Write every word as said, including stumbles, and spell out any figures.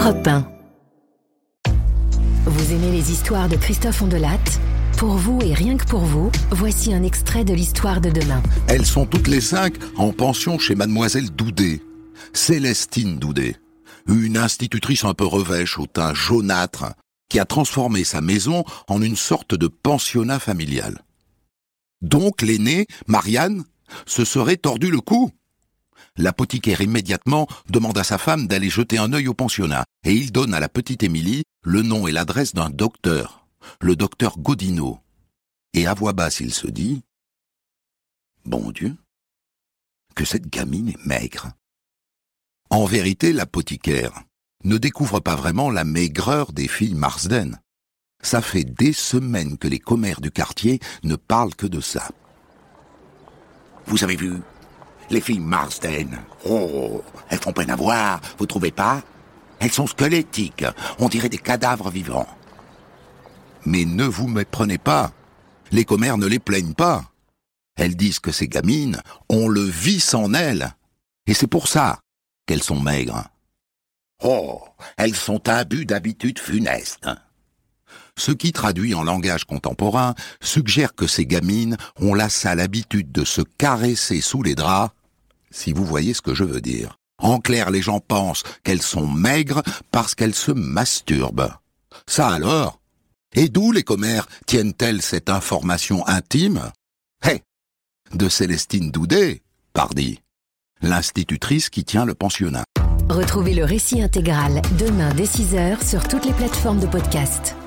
Europe un. Vous aimez les histoires de Christophe Ondelatte ? Pour vous et rien que pour vous, voici un extrait de l'histoire de demain. Elles sont toutes les cinq en pension chez mademoiselle Doudet, Célestine Doudet, une institutrice un peu revêche au teint jaunâtre qui a transformé sa maison en une sorte de pensionnat familial. Donc l'aînée, Marianne, se serait tordu le cou. L'apothicaire immédiatement demande à sa femme d'aller jeter un œil au pensionnat et il donne à la petite Émilie le nom et l'adresse d'un docteur, le docteur Godineau. Et à voix basse, il se dit « Bon Dieu, que cette gamine est maigre !» En vérité, l'apothicaire ne découvre pas vraiment la maigreur des filles Marsden. Ça fait des semaines que les commères du quartier ne parlent que de ça. « Vous avez vu ? Les filles Marsden, oh, elles font peine à voir, vous trouvez pas ? Elles sont squelettiques, on dirait des cadavres vivants. » Mais ne vous méprenez pas, les commères ne les plaignent pas. Elles disent que ces gamines ont le vice en elles, et c'est pour ça qu'elles sont maigres. Oh, elles sont imbues d'habitudes funestes. Ce qui traduit en langage contemporain suggère que ces gamines ont la sale habitude de se caresser sous les draps, si vous voyez ce que je veux dire. En clair, les gens pensent qu'elles sont maigres parce qu'elles se masturbent. Ça alors ? Et d'où les commères tiennent-elles cette information intime ? Hé, hey, de Célestine Doudet, pardi, l'institutrice qui tient le pensionnat. Retrouvez le récit intégral demain dès six heures sur toutes les plateformes de podcast.